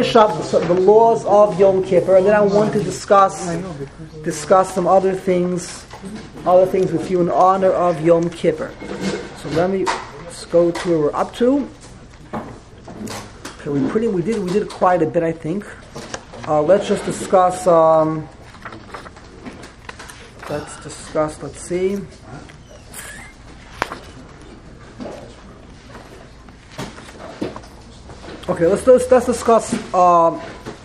finish up the laws of Yom Kippur, and then I want to discuss some other things with you in honor of Yom Kippur. So let's go to where we're up to. Okay, we did quite a bit, I think. Let's just discuss. Let's see. Okay, let's discuss. We're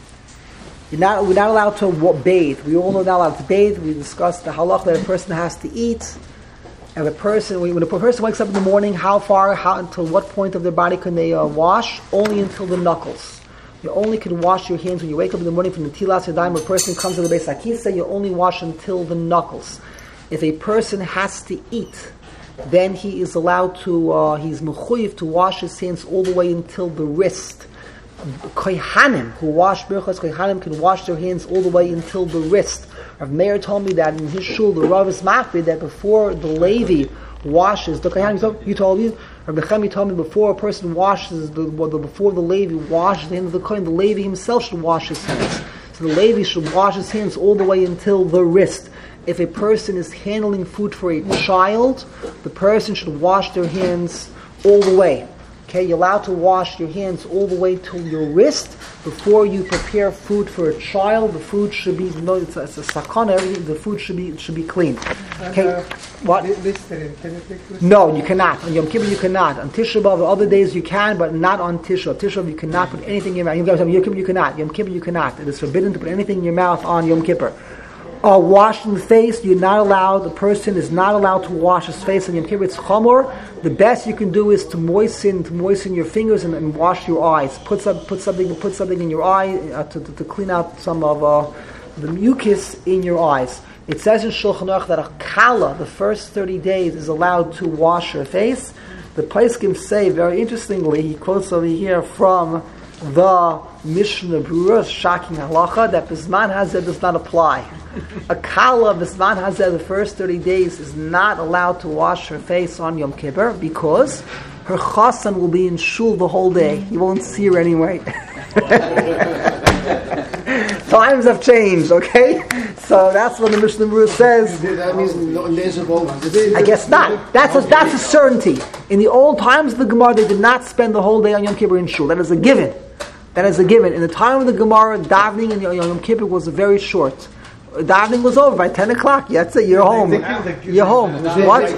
not allowed to bathe. We all know not allowed to bathe. We discussed the halach that a person has to eat. And when a person wakes up in the morning, until what point of their body can they wash? Only until the knuckles. You only can wash your hands when you wake up in the morning from the tilas yadayim. When a person comes to the Beis HaKisei, you only wash until the knuckles. If a person has to eat, then he is allowed to, he's mechuyev to wash his hands all the way until the wrist. Kohanim, who wash birchas kohanim, can wash their hands all the way until the wrist. Rav Meir told me that in his shul, the Rav is makbid that before the Levi washes, the kohanim, you told me, Rav Nechemi told me before a person washes, before the Levi washes the hands of the kohen, the Levi himself should wash his hands. So the Levi should wash his hands all the way until the wrist. If a person is handling food for a child, the person should wash their hands all the way. Okay, you're allowed to wash your hands all the way to your wrist before you prepare food for a child. The food should be it's a sakana. Everything, the food should be clean. Okay, what? No, you cannot. On Yom Kippur you cannot. On Tisha B'av, other days you can, but not on Tisha. Tisha B'av you cannot put anything in your mouth. Yom Kippur you cannot. Yom Kippur you cannot. It is forbidden to put anything in your mouth on Yom Kippur. Washing the face, you're not allowed. The person is not allowed to wash his face on Yom Kippur. It's chamor. The best you can do is to moisten your fingers and wash your eyes. Put something in your eye to clean out some of the mucus in your eyes. It says in Shulchan Aruch that a kala, the first 30 days, is allowed to wash her face. The Poskim say, very interestingly, he quotes over here from the Mishnah Berurah, shocking halacha, that Bisman Hazeh does not apply. A kala Bisman Hazeh, the first 30 days, is not allowed to wash her face on Yom Kippur because her chasan will be in shul the whole day. You won't see her anyway. Times have changed, okay? So that's what the Mishnah Berurah says. That means I guess not. That's a certainty. In the old times of the Gemara, they did not spend the whole day on Yom Kippur in shul. That is a given. In the time of the Gemara, davening in Yom Kippur was very short. Davening was over by 10 o'clock. That's it. You're home. You're home. What?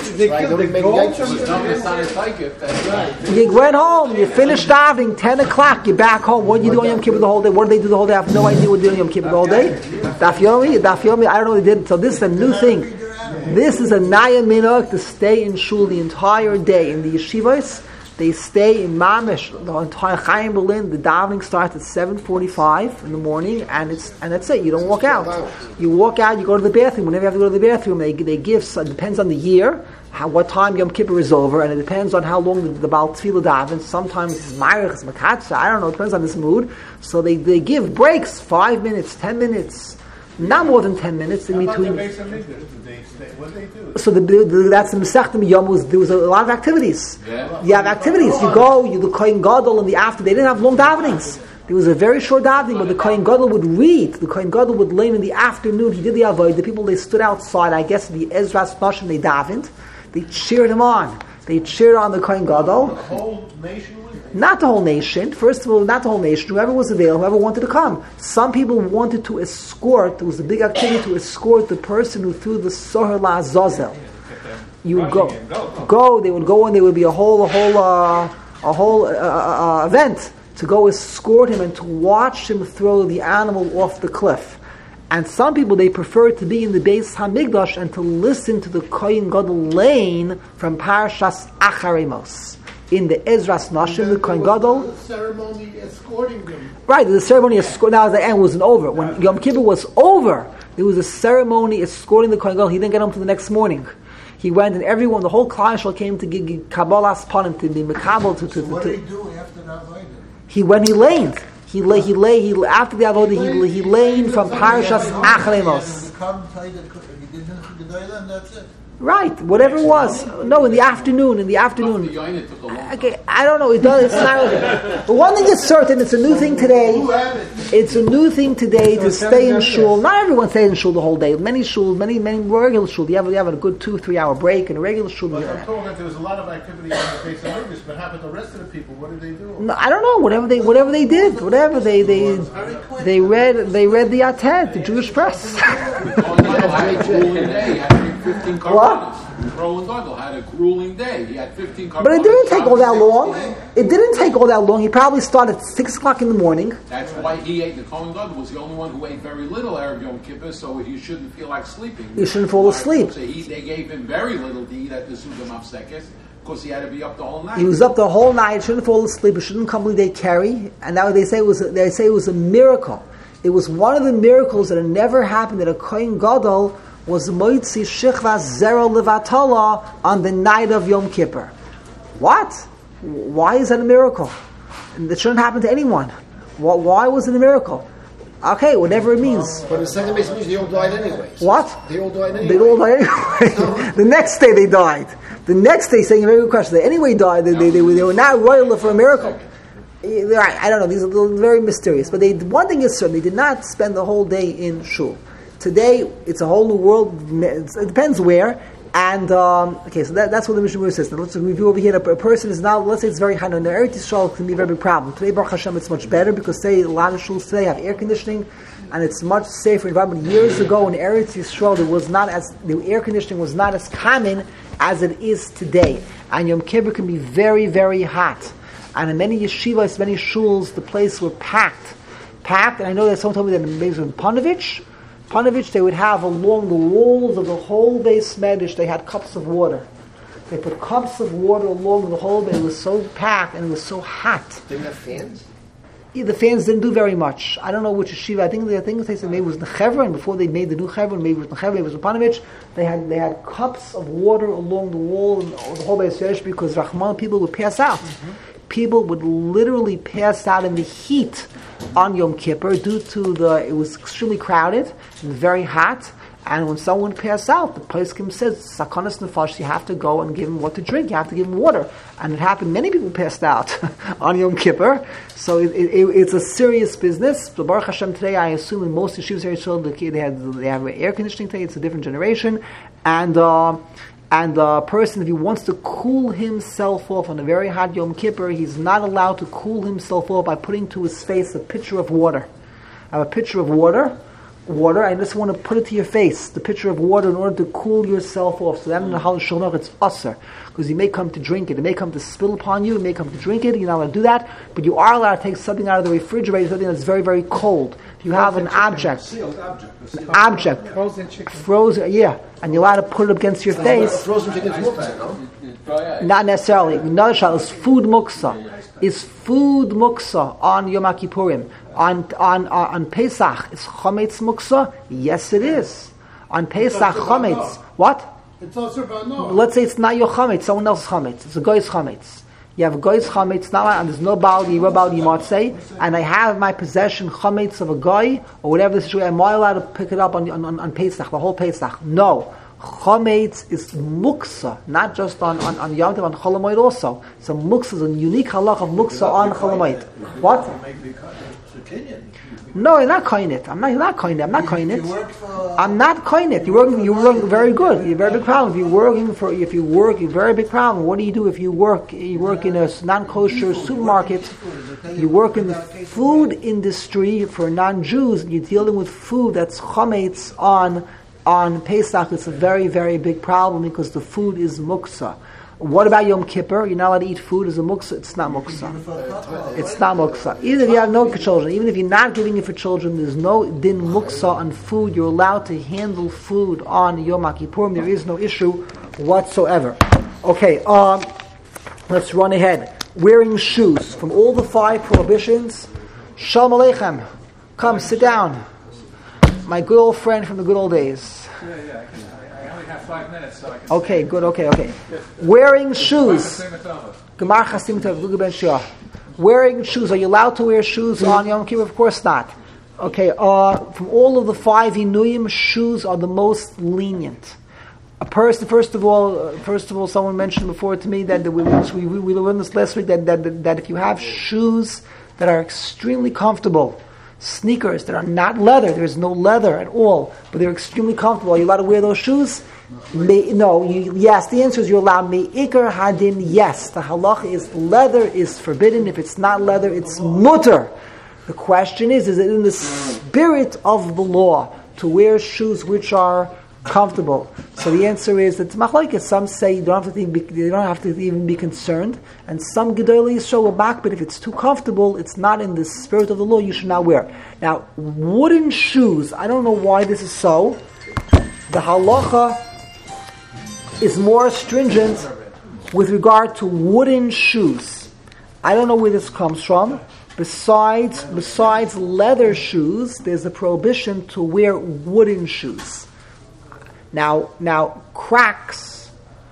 You went home. You finished davening. 10 o'clock. You're back home. What do you do on Yom Kippur the whole day? What do they do the whole day? I have no idea what they do on Yom Kippur the whole day. Daf Yomi. I don't know what they did. So this is a new thing. This is a naya minhag to stay in shul the entire day. In the yeshivas, they stay in Mamish the entire Chaim Berlin. The davening starts at 7:45 in the morning, and that's it. You don't walk out. You walk out. You go to the bathroom. Whenever you have to go to the bathroom, they give. It depends on the year, what time Yom Kippur is over, and it depends on how long the Baal Tefillah davens. Sometimes it's Ma'arich, it's Makatsa. I don't know. It depends on this mood. So they give breaks, 5 minutes, 10 minutes. Not more than 10 minutes in between. What do they do? So that's the Masechta Yom. There was a lot of activities. Yeah. You have activities. You go. You the Kohen Gadol in the after. They didn't have long davenings. There was a very short davening, but the Kohen Gadol would read. The Kohen Gadol would lay in the afternoon. He did the avodah. The people, they stood outside. I guess the Ezras Nashim, they davened. They cheered him on. They cheered on the Kohen Gadol. The whole nation was there? Not the whole nation. First of all, not the whole nation. Whoever was available, whoever wanted to come. Some people wanted to escort. There was a big activity to escort the person who threw the Soher LaAzazel. You would go. They would go, and there would be a whole event to go escort him and to watch him throw the animal off the cliff. And some people, they prefer to be in the Beis Hamikdash and to listen to the Kohen Gadol lane from Parashas Acharei Mos. In the Ezras Nashim, the Kohen Gadol. The ceremony escorting them. Right, the ceremony escorting. Now the end wasn't over. When Yom Kippur was over, there was a ceremony escorting the Kohen Gadol. He didn't get home till the next morning. He went, and everyone, the whole Klal Yisrael came to give Kabbalas Panim, to be Mekabel. So what did he do after the avodah? He went. He laned. He lay. After the avodah, he laned from Parashas Acharei Mos. He didn't and that's it. Right, whatever it was. No, in the afternoon. Okay, I don't know. It's not really. But one thing is certain, it's a new thing today. It's a new thing today to stay in shul. Not everyone stays in shul the whole day. Many shuls, many regular shul. You have a good 2-3 hour break in a regular shul. But I'm told that there was a lot of activity on the face of August, but how about the rest of the people? What did they do? No, I don't know. Whatever they did, they read the Ated, the Jewish press. What? Roland Gardel had a grueling day. He had 15 carbs. But it didn't take all that long. It didn't take all that long. He probably started at 6 o'clock in the morning. That's why he ate. The Kohen Gadol was the only one who ate very little Erev Yom Kippur, so he shouldn't feel like sleeping. He shouldn't fall asleep. So they gave him very little to eat at the Suda Mafsekes because he had to be up the whole night. He was up the whole night. Shouldn't fall asleep. He shouldn't complete day carry. And now they say it was a miracle. It was one of the miracles that had never happened that a Kohen Gadol was Moitzi Shechvas Zero Levatala on the night of Yom Kippur. What? Why is that a miracle? That shouldn't happen to anyone. Why was it a miracle? Okay, whatever it means. But the second base means they all died anyways. What? They all died anyways. They all died anyway. The next day they died. The next day, saying a very good question, they anyway died. They were not royal for a miracle. I don't know, these are very mysterious. But one thing is certain, they did not spend the whole day in shul. Today, it's a whole new world. It depends where. And, okay, so that's what the Mishnah says. Now, let's review over here. A person is now, let's say it's very high. Now, in the Eretz Yisrael, it can be a very big problem. Today, Baruch Hashem, it's much better because today, a lot of shuls today have air conditioning and it's much safer environment. Years ago, in Eretz Yisrael, the air conditioning was not as common as it is today. And Yom Kippur can be very, very hot. And in many yeshivas, many shuls, the place were packed. And I know that someone told me that maybe in Panovich, they would have along the walls of the whole base medrash, they had cups of water. They put cups of water along the whole base. It was so packed and it was so hot. Didn't have fans? Yeah, the fans didn't do very much. I don't know which yeshiva. I think they said maybe it was Nechevron before they made the new Chevron. Maybe it was Nechevron, maybe it was Panovich. They had cups of water along the wall of the whole base medrash because Rahman people would pass out. Mm-hmm. People would literally pass out in the heat on Yom Kippur due to it was extremely crowded and very hot. And when someone passed out, the Poskim says, Sakanas Nefash, you have to go and give him what to drink. You have to give him water. And it happened, many people passed out on Yom Kippur. So it's a serious business. So Baruch Hashem today, I assume in most yeshivas they have air conditioning today. It's a different generation. And the person, if he wants to cool himself off on a very hot Yom Kippur, he's not allowed to cool himself off by putting to his face a pitcher of water. I have a pitcher of water, I just want to put it to your face, the pitcher of water, in order to cool yourself off. So that in the Hal Shulchan it's usher, because you may come to drink it. It may come to spill upon you, you may come to drink it, you're not allowed to do that, but you are allowed to take something out of the refrigerator, something that's very, very cold. If you have an object, frozen, yeah, and you're allowed to put it against your face. Frozen chicken's muksa, no? Not necessarily. Another shot is food muksa. Is food muksa on Yom Kippurim? On Pesach, is chometz muksa? Yes, it is. On Pesach, chometz. What? It's also Bano. Let's say it's not your chometz, someone else's chometz. It's a guy's chometz. You have a guy's chometz, and there's no Baal Yimatzei, and I have in my possession chometz of a guy, or whatever the situation, am I allowed to pick it up on Pesach, the whole Pesach? No. Chometz is muksa, not just on Yom Tov, on Chol Hamoed also. So muksa is a unique halach of muksa on Chol Hamoed. What? No, you're not coin it. I'm not coin it. I'm not coin it. I'm not coin it. You're working very good. You're a very big problem. If you work, a very big problem. What do you do if you work in a non-kosher supermarket? You work in the food industry for non-Jews. You're dealing with food that's chometz on Pesach. It's a very, very big problem because the food is muksa. What about Yom Kippur? You're not allowed to eat food as a muksa. It's not muksa. It's not muksa. Even if you have no children, even if you're not giving it for children, there's no din muksa on food. You're allowed to handle food on Yom Kippurim. There is no issue whatsoever. Okay, let's run ahead. Wearing shoes. From all the 5 prohibitions, Shalom Aleichem. Come, sit down. My good old friend from the good old days. Yeah. I only have 5 minutes, so I can. Okay, good. Okay. Wearing shoes. Gemar Chasim Tov, Luga Ben Shia. Wearing shoes. Are you allowed to wear shoes on Yom Kippur? Of course not. Okay. From all of the 5 Inuyim, shoes are the most lenient. A person, first of all, someone mentioned before to me that we learned this last week that if you have shoes that are extremely comfortable, sneakers that are not leather, there's no leather at all, but they're extremely comfortable, are you allowed to wear those shoes? Yes, the answer is you're allowed. Me'ikar hadin, yes. The halacha is leather is forbidden. If it's not leather, it's mutter. The question is it in the spirit of the law to wear shoes which are comfortable? So the answer is that machlokes. Some say you don't have to even be concerned, and some gedolei show a back. But if it's too comfortable, it's not in the spirit of the law. You should not wear. Now, wooden shoes. I don't know why this is so. The halacha is more stringent with regard to wooden shoes. I don't know where this comes from. Besides leather shoes, there's a prohibition to wear wooden shoes. Now, cracks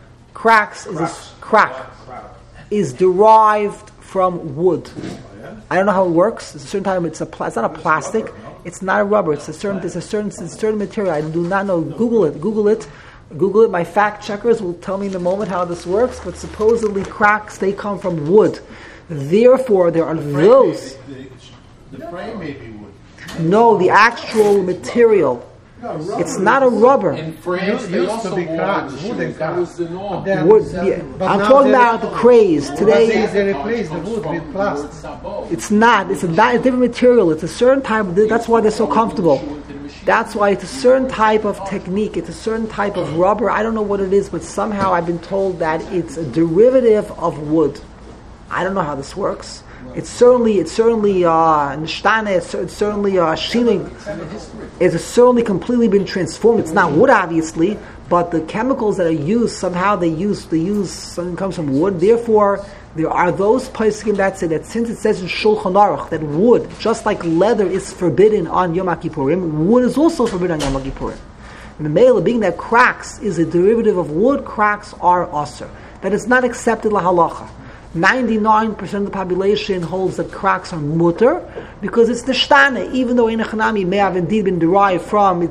is derived from wood. I don't know how it works. It's a certain type. It's not a plastic. It's not a rubber. It's a certain material. I do not know. Google it. My fact checkers will tell me in a moment how this works. But supposedly cracks, they come from wood. Therefore, there are those. The frame may be wood. No, the actual material. It's not a rubber. In France, they used also to be wore cracks, wooden wooden shoes. That was the norm. Then- Wood, But I'm now talking they- about the craze today. They replace the wood with plastic. It's not. It's a different material. It's a certain type. That's why they're so comfortable. That's why it's a certain type of technique. It's a certain type of rubber. I don't know what it is, but somehow I've been told that it's a derivative of wood. I don't know how this works. It's certainly nishtane. It's certainly shining. It's certainly completely been transformed. It's not wood, obviously, but the chemicals that are used somehow they use something comes from wood. Therefore, there are those poskim that say that since it says in Shulchan Aruch that wood, just like leather, is forbidden on Yom Kippurim, wood is also forbidden on Yom Kippurim. And the male, being that cracks is a derivative of wood, cracks are aser. That is not accepted la halacha. 99% of the population holds that cracks are mutter because it's the shtane. Even though Einachanami may have indeed been derived from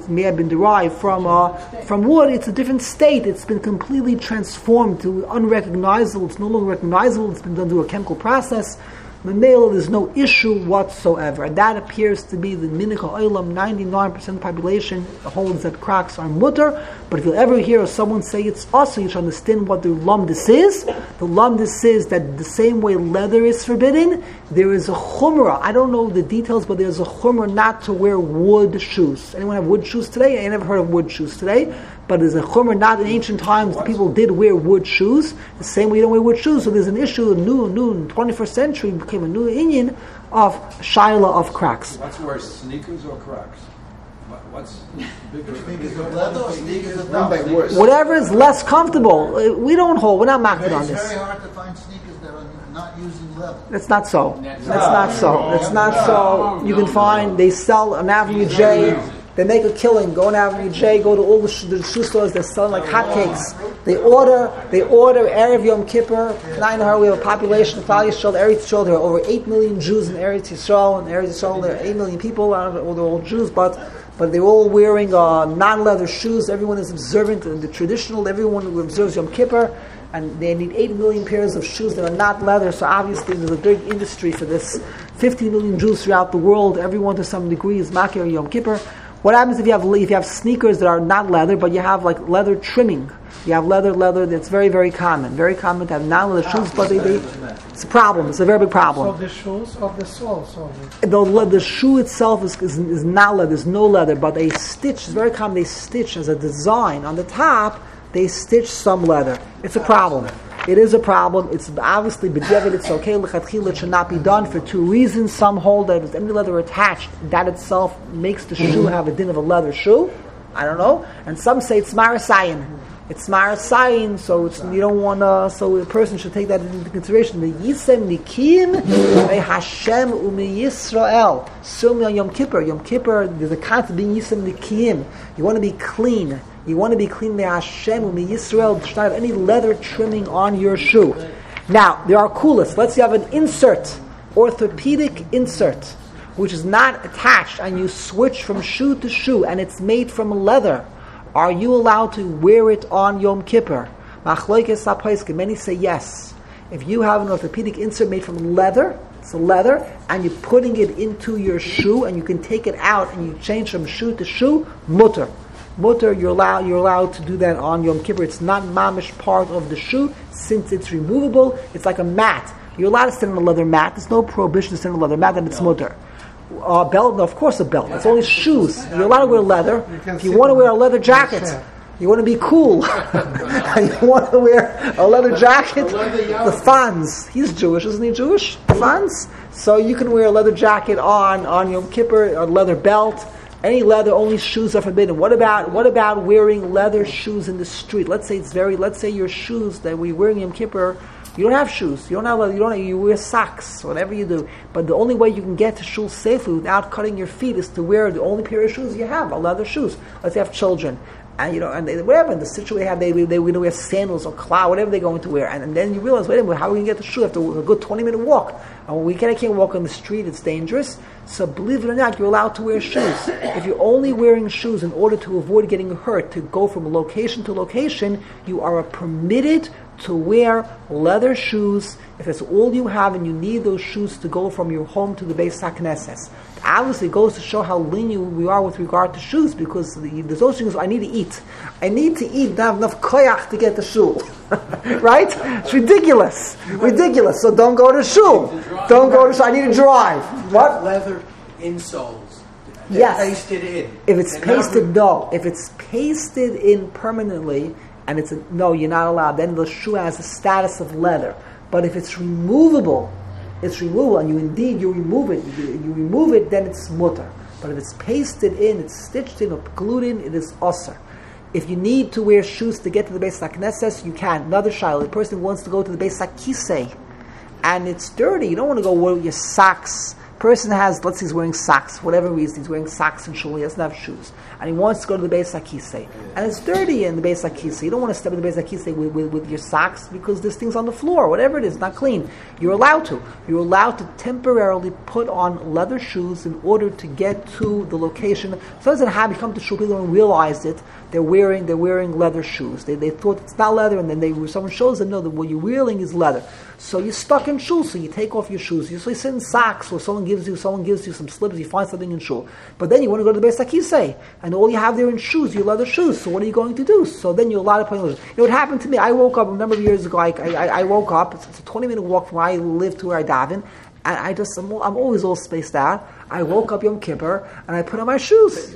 wood, it's a different state. It's been completely transformed to unrecognizable. It's no longer recognizable. It's been done through a chemical process. The male, there's no issue whatsoever. And that appears to be the minik ha'olam. 99% of the population holds that cracks are mutter. But if you'll ever hear someone say it's also, you should understand what the lumdis is. The lumdis is that the same way leather is forbidden, there is a chumrah. I don't know the details, but there's a chumrah not to wear wood shoes. Anyone have wood shoes today? I never heard of wood shoes today. But there's a chumrah, not in ancient times, people did wear wood shoes. The same way you don't wear wood shoes. So there's an issue, in 21st century became a new inyan of shaila of cracks. What's worse, sneakers or cracks? What's bigger? Sneakers of leather or sneakers of None by plastic? worse. Whatever is less comfortable, we're not marketed on It's this. very hard to find sneakers that are not using leather. That's not so. That's not so. You can find, they sell on Avenue J, they make a killing. Go on Avenue J, go to all the shoe stores, they're selling like hotcakes. They order Erev Yom Kippur. We have a population of Klal Yisrael, Eretz Yisrael. There are over 8 million Jews in Eretz Yisrael. In Eretz Yisrael, there are 8 million people. I don't know, they're all Jews, but they're all wearing non-leather shoes. Everyone is observant in the traditional. Everyone who observes Yom Kippur, and they need 8 million pairs of shoes that are not leather. So obviously, there's a big industry for this. 50 million Jews throughout the world. Everyone to some degree is makir Yom Kippur. What happens if you have sneakers that are not leather, but you have like leather trimming? You have leather that's very, very common. Very common to have non-leather shoes, but it's a problem. It's a very big problem. So the shoes of the soles of it. The shoe itself is not leather. There's no leather, but they stitch. It's very common. They stitch as a design on the top. They stitch some leather. It's a problem. It is a problem. It's obviously b'diavad. It's okay. L'chatchila, it should not be done for two reasons. Some hold that if any leather attached, that itself makes the shoe have a din of a leather shoe. I don't know. And some say it's marasayin. It's marasayin, so you don't want to. So a person should take that into consideration. The yisem nikim me Hashem u'me Yisrael sum Yom Kippur. Yom Kippur, there's a concept of being yisem nikim. You want to be clean. You want to be clean me Hashem u'me Yisrael. There should not have any leather trimming on your shoe. Now there are coolest. Let's say you have an insert, orthopedic insert, which is not attached, and you switch from shoe to shoe, and it's made from leather. Are you allowed to wear it on Yom Kippur? Many say yes. If you have an orthopedic insert made from leather, it's leather, and you're putting it into your shoe, and you can take it out and you change from shoe to shoe, mutter. Mutter, you're allowed to do that on Yom Kippur. It's not mamish part of the shoe, since it's removable. It's like a mat. You're allowed to stand on a leather mat. There's no prohibition to stand on a leather mat, and it's mutter. Belt? No, of course a belt. It's only shoes. You're allowed to wear leather. If you want to wear a leather jacket, you want to be cool, and you want to wear a leather jacket, the Fans, he's Jewish, isn't he Jewish? Fans? So you can wear a leather jacket on Yom Kippur, a leather belt, any leather, only shoes are forbidden. What about wearing leather shoes in the street? Let's say your shoes that we're wearing Yom Kippur, you don't have shoes, you wear socks, whatever you do. But the only way you can get to shul safely without cutting your feet is to wear the only pair of shoes you have, are leather shoes. Let's say you have children. And whatever in the situation they wear sandals or cloud, whatever they're going to wear, and then you realize, wait a minute, how are we going to get the shoe after a good 20-minute walk? And I can't walk on the street; it's dangerous. So believe it or not, you're allowed to wear shoes. If you're only wearing shoes in order to avoid getting hurt, to go from location to location, you are permitted to wear leather shoes if that's all you have, and you need those shoes to go from your home to the Beis HaKnesses. Obviously, it goes to show how lenient we are with regard to shoes, because there's also things I need to eat. I need to eat, not have enough koyach to get the shul. Right? It's ridiculous. Ridiculous. So don't go to shul. Don't go to shul. I need to drive. What? Leather insoles. Yes. Pasted in. If it's pasted, no. If it's pasted in permanently, and no, you're not allowed. Then the shoe has the status of leather. But if it's removable, and you remove it, then it's mutter. But if it's pasted in, it's stitched in or glued in, it is osser. If you need to wear shoes to get to the Beis HaKnesses, you can. Another shayla, the person wants to go to the Beis HaKisei, and it's dirty. You don't want to go wear your socks. Person has, let's say he's wearing socks, for whatever reason, he's wearing socks and shul, he doesn't have shoes. And he wants to go to the Beis HaKisei. And it's dirty in the Beis HaKisei. You don't want to step in the Beis HaKisei with your socks, because there's things on the floor, whatever it is, not clean. You're allowed to. You're allowed to temporarily put on leather shoes in order to get to the location. Sometimes it happens, you come to shul, people don't realize it, they're wearing leather shoes. They thought it's not leather, and then someone shows them, no, what you're wearing is leather. So you're stuck in shul, so you take off your shoes. You sit in socks, or someone gives you some slippers, you find something in shul. But then you want to go to the Beis HaKisei, and all you have there in shoes, your leather shoes. So what are you going to do? So then you're allowed to put on leather. What happened to me, I woke up a number of years ago, I woke up, it's a 20-minute walk from where I live to where I daven, and I'm always all spaced out. I woke up Yom Kippur, and I put on my shoes.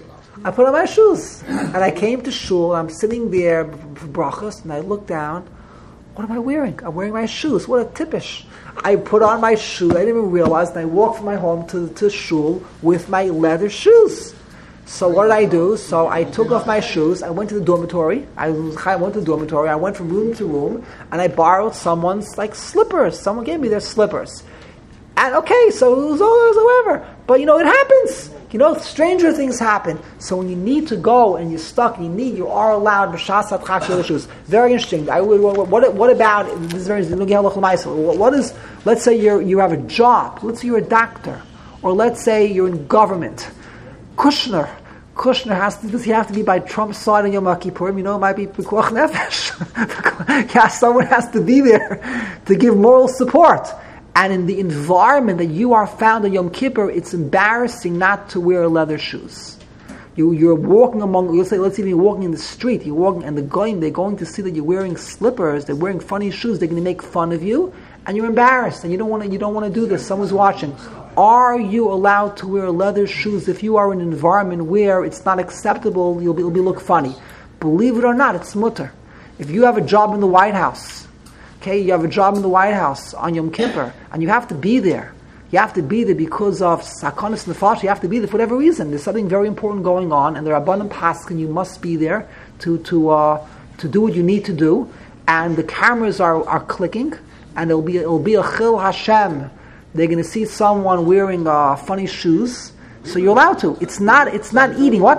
And I came to shul, and I'm sitting there for brachos, and I look down. What am I wearing? I'm wearing my shoes. What a tippish. I put on my shoe, I didn't even realize, and I walked from my home to shul with my leather shoes. So what did I do? So I took off my shoes, I went to the dormitory, I went from room to room, and I borrowed someone's slippers. Someone gave me their slippers. And okay, so it was whatever. But it happens. Stranger things happen. So when you need to go and you're stuck, you are allowed b'shas hatchak leather shoes. Very interesting. What about this? Is very what is? Let's say you have a job. Let's say you're a doctor, or let's say you're in government. Kushner does he have to be by Trump's side on Yom Kippurim? It might be pikuach nefesh. Yeah, someone has to be there to give moral support. And in the environment that you are found on Yom Kippur, it's embarrassing not to wear leather shoes. You're walking among, let's say you're walking in the street, you're walking, and they're going to see that you're wearing slippers, they're wearing funny shoes, they're going to make fun of you, and you're embarrassed, and you don't want to do this, someone's watching. Are you allowed to wear leather shoes if you are in an environment where it's not acceptable, it'll be look funny? Believe it or not, it's mutter. If you have a job in the White House, okay, you have a job in the White House on Yom Kippur, and you have to be there. You have to be there because of sakonis nefesh. You have to be there for whatever reason. There's something very important going on, and there are abundant paskin. You must be there to do what you need to do. And the cameras are clicking, and it'll be a chil Hashem. They're going to see someone wearing funny shoes. So you're allowed to. It's not eating. What?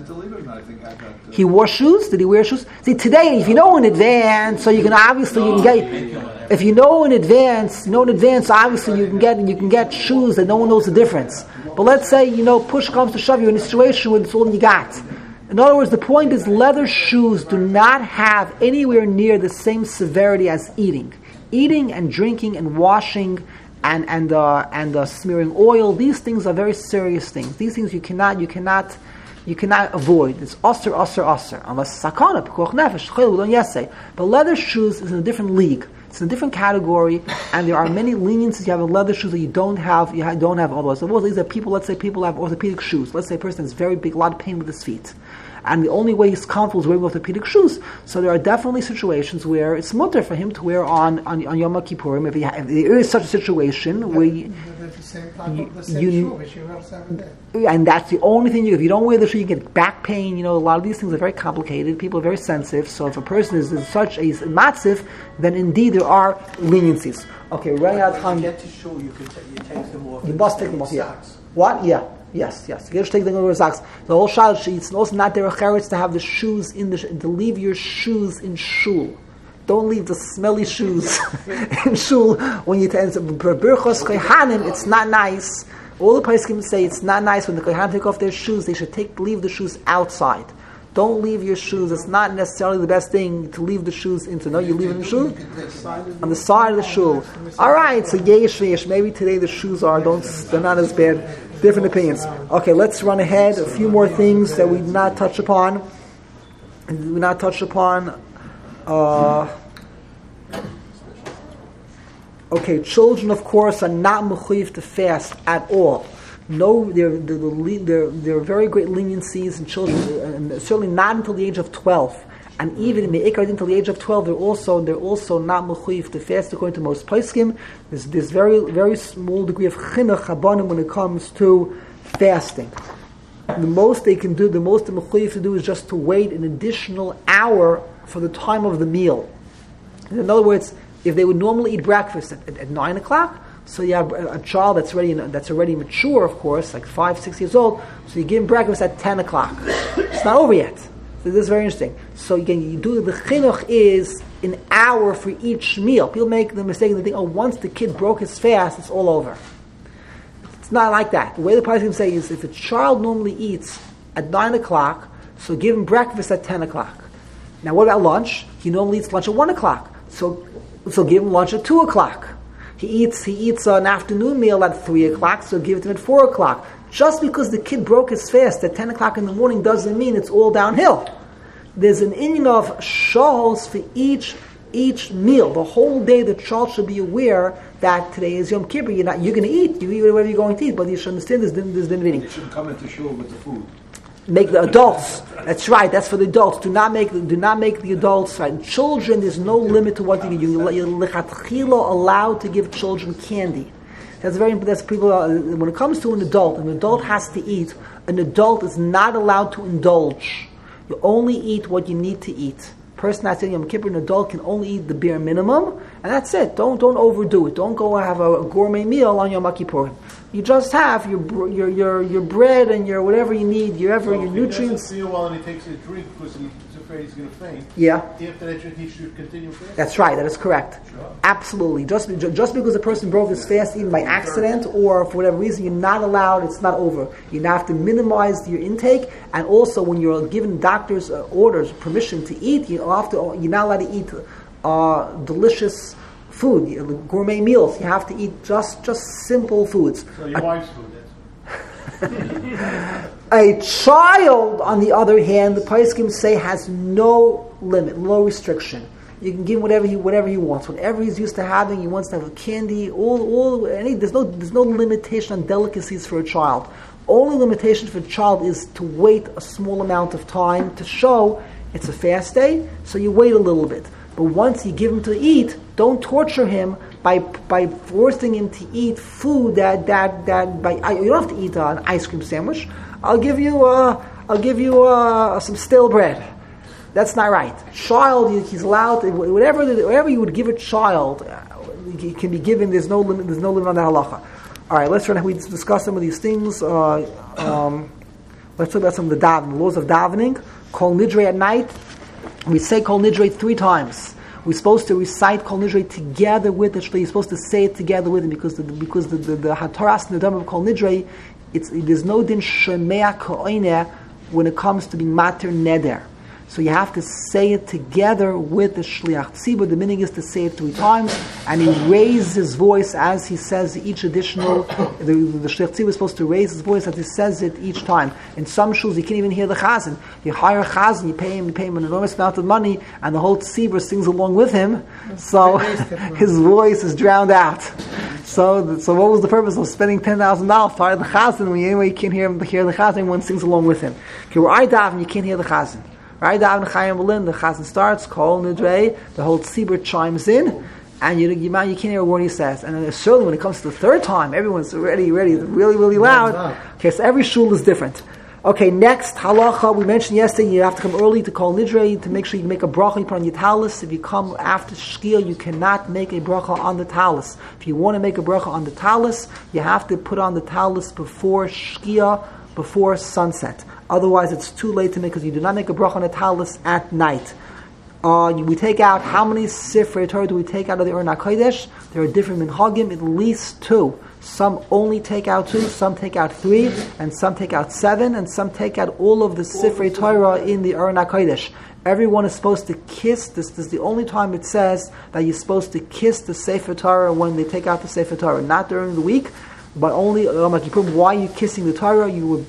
He wore shoes? Did he wear shoes? See, today, if you know in advance, so you can get. If you know in advance, obviously you can get shoes that no one knows the difference. But let's say push comes to shove, you're in a situation where it's all you got. In other words, the point is leather shoes do not have anywhere near the same severity as eating. Eating and drinking and washing and smearing oil, these things are very serious things. These things you cannot avoid. It's asr, unless sakana, pekuach nefesh, chayil, we don't yesay. But leather shoes is in a different league. It's in a different category, and there are many leniencies you have in leather shoes that you don't have. Don't have otherwise. So these are people. Let's say people have orthopedic shoes. Let's say a person has very big, lot of pain with his feet, and the only way he's comfortable is wearing orthopedic shoes. So there are definitely situations where it's mutter for him to wear on Yom Kippurim. If there is such a situation where and that's the only thing. If you don't wear the shoe, you get back pain. A lot of these things are very complicated. People are very sensitive. So if a person is in such a matziv, then indeed there are leniencies. Okay, running out of time. When you get to shul, you take them off. You must take them off. Yeah. What? Yeah. Yes. You have to take them over socks. The whole shal sheets. Also, not their cheretz to have the shoes to leave your shoes in shul. Don't leave the smelly shoes in shul when you enter. Berchos kohanim, it's not nice. All the poskim say it's not nice when the kohanim take off their shoes. They should leave the shoes outside. Don't leave your shoes. It's not necessarily the best thing to leave the shoes into. No, you leave it in the shul on the side of the shul. All right, so yesh. Maybe today the shoes they're not as bad. Different opinions. Okay, let's run ahead. A few more things that we did not touch upon. Okay, children, of course, are not mechuyev to fast at all. No, there are very great leniencies in children, and certainly not until the age of 12. And even in the Ikar until the age of 12, they're also not mechuyev to fast according to most poskim. There's very, very small degree of chinuch habanim when it comes to fasting. The most they can do, the most they're mechuyev to do is just to wait an additional hour for the time of the meal. In other words, if they would normally eat breakfast at 9 o'clock, so you have a child that's already mature, of course, like 5-6 years old, so you give him breakfast at 10 o'clock. It's not over yet. So this is very interesting. So again, you do the chinuch is an hour for each meal. People make the mistake and they think, once the kid broke his fast, it's all over. It's not like that. The way the Pasuk say is, if a child normally eats at 9 o'clock, so give him breakfast at 10 o'clock. Now what about lunch? He normally eats lunch at 1 o'clock. So give him lunch at 2 o'clock. He eats an afternoon meal at 3 o'clock, so give it to him at 4 o'clock. Just because the kid broke his fast at 10 o'clock in the morning doesn't mean it's all downhill. There's an inyan of shahos for each meal. The whole day the child should be aware that today is Yom Kippur. You're going to eat. You eat whatever you're going to eat, but you should understand there's din eating. You shouldn't come into shul with the food. Make the adults. That's right. That's for the adults. Do not make the adults. Right. Children. There's no limit to what you can. You're allowed to give children candy. That's people. When it comes to an adult has to eat. An adult is not allowed to indulge. You only eat what you need to eat. Person that's in Yom Kippur, an adult can only eat the bare minimum, and that's it. Don't overdo it. Don't go have a gourmet meal on Yom Kippur. You just have your bread and your whatever you need, your nutrients. If he doesn't feel well and he takes a drink because he's afraid he's going to faint. Yeah. After that drink, he should continue fasting. That's right. That is correct. Sure. Absolutely. Just because a person broke his fast even by accident or for whatever reason, you're not allowed. It's not over. You now have to minimize your intake, and also when you're given doctor's orders, permission to eat, you're not allowed to eat delicious food, gourmet meals. You have to eat just simple foods. So your wife's food, A child, on the other hand, the poskim say has no limit, no restriction. You can give him whatever he wants, whatever he's used to having. He wants to have candy. There's no limitation on delicacies for a child. Only limitation for a child is to wait a small amount of time to show it's a fast day. So you wait a little bit. But once you give him to eat, don't torture him by forcing him to eat food that you don't have to eat an ice cream sandwich. I'll give you some stale bread. That's not right. Child, he's allowed to, whatever you would give a child, it can be given. There's no limit on that halacha. All right, let's discuss some of these things. Let's talk about some of the laws of davening. Kol nidrei at night. We say Kol Nidrei 3 times. We're supposed to recite Kol Nidrei together with the Shli. You're supposed to say it together with him because the Hataras Nedam of Kol Nidrei, there's no din Shemea Ko'ineh when it comes to being mater neder. So you have to say it together with the shliach tzibur. The meaning is to say it 3 times, and he raises his voice as he says each additional. The shliach tzibur is supposed to raise his voice as he says it each time. In some shuls, you can't even hear the chazan. You hire a chazan, you pay him an enormous amount of money, and the whole tzibur sings along with him. So his voice is drowned out. So what was the purpose of spending $10,000 to hire the chazan when anyway you can't hear the chazan? Everyone sings along with him. Okay, where I daven, you can't hear the chazan. Right, daven Chayim Berlin, the chazan starts, Kol Nidrei, the whole tzibur chimes in, and you can't hear a word he says. And then certainly when it comes to the 3rd time, everyone's ready, really loud. Okay, so every shul is different. Okay, next halacha, we mentioned yesterday, you have to come early to Kol Nidrei to make sure you make a bracha, you put on your talis. If you come after Shkia, you cannot make a bracha on the talis. If you want to make a bracha on the talis, you have to put on the talis before Shkia, before sunset. Otherwise, it's too late to make, because you do not make a bracha on a talis at night. We take out, how many Sifrei Torah do we take out of the Aron HaKodesh? There are different minhagim, at least 2. Some only take out 2, some take out 3, and some take out 7, and some take out all of the Sifrei Torah in the Aron HaKodesh. Everyone is supposed to kiss. This is the only time it says that you're supposed to kiss the Sefer Torah when they take out the Sefer Torah, not during the week. But only Yom Kippur. Why are you kissing the Torah?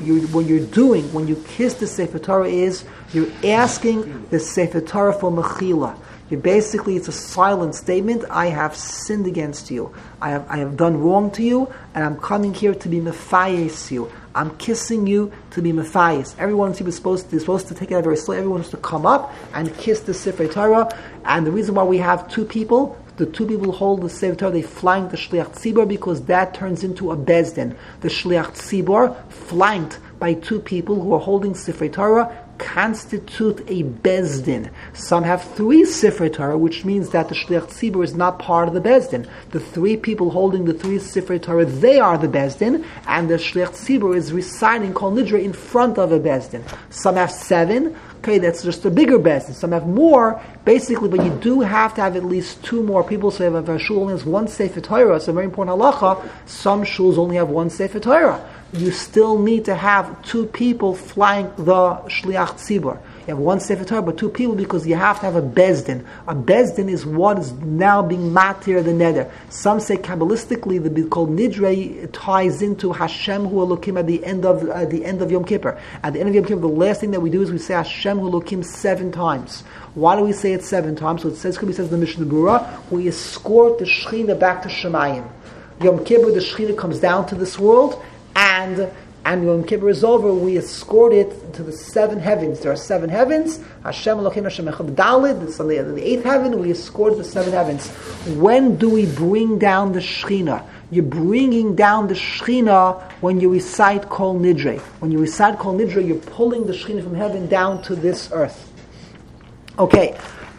When you kiss the Sefer Torah, you're asking the Sefer Torah for mechila. It's a silent statement. I have sinned against you. I have done wrong to you, and I'm coming here to be mefayes you. I'm kissing you to be mefayes. Everyone is supposed to take it out very slowly. Everyone has to come up and kiss the Sefer Torah. And the reason why we have 2 people. The 2 people who hold the Sefer Torah, they flank the Shliach Tzibor because that turns into a Bezdin. The Shliach Tzibor, flanked by 2 people who are holding Sefer Torah, constitute a Bezdin. Some have 3 Sefer Torah, which means that the Shliach Tzibor is not part of the Bezdin. The 3 people holding the 3 Sefer Torah, they are the Bezdin, and the Shliach Tzibor is reciting Kol Nidrei in front of a Bezdin. Some have 7. Okay, that's just a bigger Bezdin. Some have more, basically, but you do have to have at least 2 more people. So if a shul only has 1 Sefer Torah, it's a very important halacha. Some shuls only have 1 Sefer Torah. You still need to have 2 people flank the Shliach Tzibor. You have 1 Sefer Torah, but 2 people because you have to have a Bezdin. A Bezdin is what is now being matir the neder. Some say Kabbalistically the called Nidrei ties into Hashem Hu Elokim at the end of Yom Kippur. At the end of Yom Kippur, the last thing that we do is we say Hashem Hu Elokim 7 times. Why do we say it 7 times? So it says in the Mishnah Berurah, we escort the Shekhinah back to Shemayim. Yom Kippur, the Shekhinah comes down to this world, and when Kippur is over, we escort it to the 7 heavens. There are 7 heavens. Hashem Elokeinu Hashem Echad Daled. It's on the 8th heaven. We escort the 7 heavens. When do we bring down the Shekhinah? You're bringing down the Shekhinah when you recite Kol Nidrei. When you recite Kol Nidrei, you're pulling the Shekhinah from heaven down to this earth. Okay,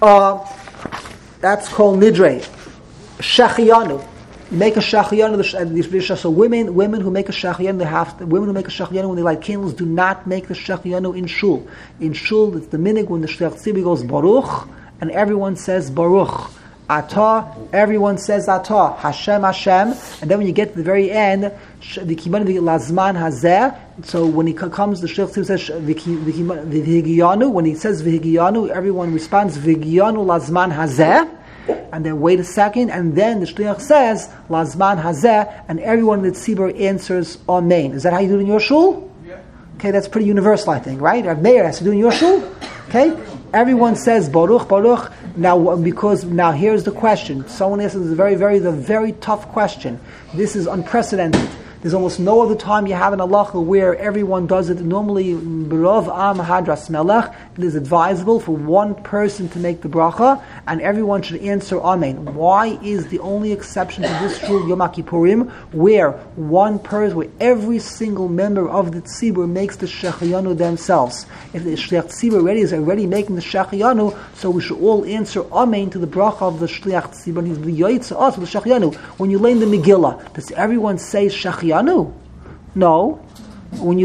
that's Kol Nidrei. Shechiyanu. Make a shachiyanu. So women who make a shachiyanu, women who make a shachiyanu when they light candles do not make the shachiyanu in shul. In shul, it's the minig when the shliach tzibur goes baruch, and everyone says baruch. Atah, everyone says Atah. Hashem, Hashem, and then when you get to the very end, the kiman lazman hazeh. So when he comes, the shliach tzibur says v'higiyanu. When he says v'higiyanu, everyone responds v'higiyanu lazman hazeh. And then wait a second, and then the shliach says lazman hazeh, and everyone in the tzibur answers amen. Is that how you do it in your shul? Yeah. Okay, that's pretty universal, I think, right? Rav Meir has to do it in your shul. Okay, everyone says baruch baruch. Now, here's the question. Someone asks the very tough question. This is unprecedented. There's almost no other time you have an halacha where everyone does it. Normally, B'rov Am Hadras Melech, it is advisable for one person to make the bracha, and everyone should answer Amen. Why is the only exception to this rule Yom Kippurim, where one person, where every single member of the tzibur makes the shechiyanu themselves? If the shliach tzibur is already making the shechiyanu, so we should all answer Amen to the bracha of the shliach tzibur, and he's the yoytza us with the shechiyanu. When you learn the Megillah, does everyone say shechiyanu? No. When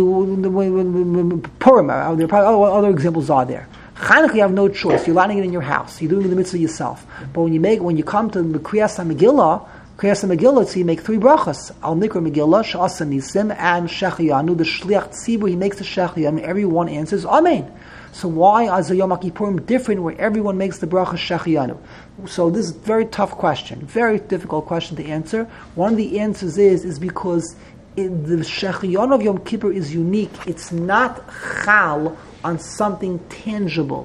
Purim, there are probably other examples are there. Chanukah, you have no choice. You're lighting it in your house. You're doing it in the mitzvah yourself. But when you come to the Kriyas HaMegillah, Kriyas Megillah, so you make 3 brachas. Al Nikra Megillah, Sh'asa Nisim, and Shechiyanu, the Shliach Tzibur, he makes the Shechiyanu, everyone answers Amen. So why is the Yom Kippurim different where everyone makes the bracha Shechiyanu? So this is a very tough question, very difficult question to answer. One of the answers is because the Shechiyanu of Yom Kippur is unique. It's not chal on something tangible.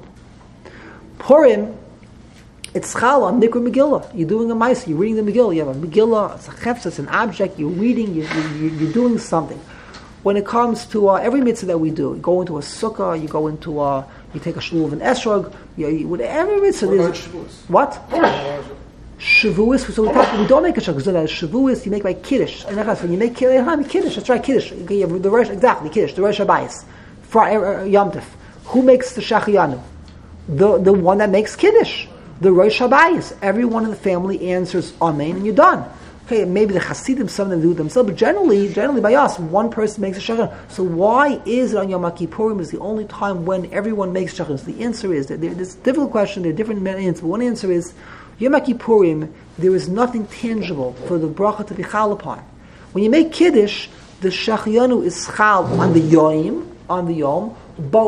Purim, it's chal on Nikra Megillah. You're doing a Maisa, you're reading the Megillah. You have a Megillah, it's a chefs, it's an object, you're reading, you're doing something. When it comes to every mitzvah that we do, you go into a sukkah, you go into you take a shul of an esrog, with every mitzvah. What? Shavuos. So we don't make a shul. Shavuos, you make like kiddush. And when you make kiddush, that's right, kiddush. You have the Rosh, exactly, kiddush, the Rosh Habayis, Yom Tov. Who makes the Shechiyanu? The one that makes kiddush, the Rosh Habayis. Everyone in the family answers Amen, and you're done. Okay, maybe the Hasidim, some of them do it themselves, but generally by us, one person makes a shechina. So why is it on Yom Kippurim is the only time when everyone makes shechina? So the answer is that this difficult question. There are different answers. One answer is Yom Kippurim. There is nothing tangible for the bracha to be chal upon. When you make kiddush, the shechiyanu is chal on the yom, but